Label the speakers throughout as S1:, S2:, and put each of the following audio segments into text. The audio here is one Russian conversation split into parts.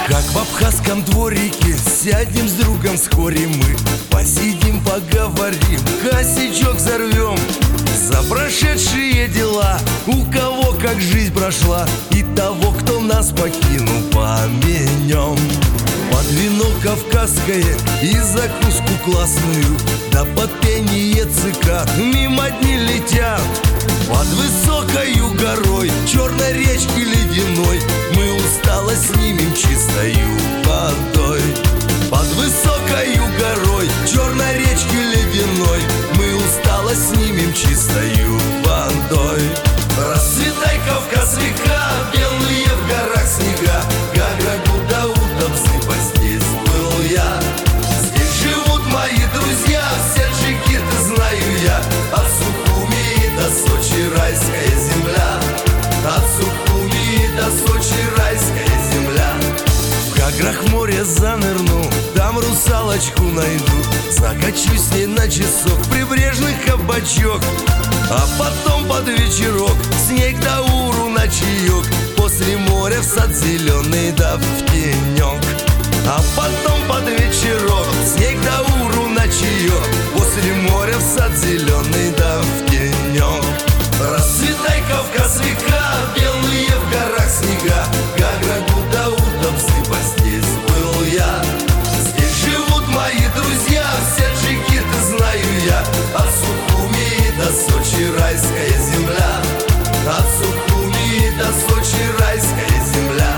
S1: Как в абхазском дворике сядем с другом вскоре мы, посидим, поговорим, косячок взорвем за прошедшие дела, у кого как жизнь прошла, и того, кто нас покинул, помянем. Под вино кавказское и закуску классную, да под пение цикад мимо дни летят. Под высокою горой черной речки ледяной мы усталость снимем чистою водой. Под высокою горой черной речки ледяной мы усталость снимем чистою водой. Расцветай, Кавказ, века, белые в горах снега, Гаграгу, Дауда, Бзыба, здесь был я. Здесь живут мои друзья, все джигиты знаю я. От Сухуми до Сочи райская земля, от Сухуми до Сочи райская земля. В Гаграх в море занырну, там русалочку найду, закачусь с ней на часок в прибрежный кабачок, а потом под вечерок с ней к Дауру на чаек, после моря в сад зеленый да в тенек. А потом под вечерок с ней к Дауру на чаек, после моря в сад зеленый да в тенек. Расцветай, Кавказ, века, белые в горах снега, Гаграгу, Дауда, Бзыба, здесь был я. Здесь живут мои друзья, все джигиты знаю я. От Сухуми до Сочи райская земля, от Сухуми до Сочи райская земля.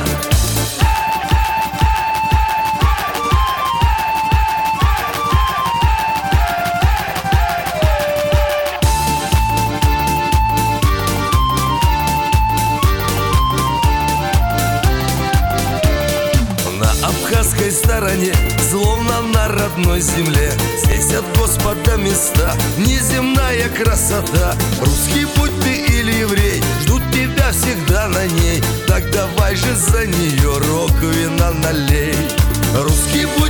S1: На абхазской стороне, словно на родной земле, здесь от Господа места, неземная красота. Русский будь ты или еврей, ждут тебя всегда на ней, так давай же за нее рог вина налей. Русский будь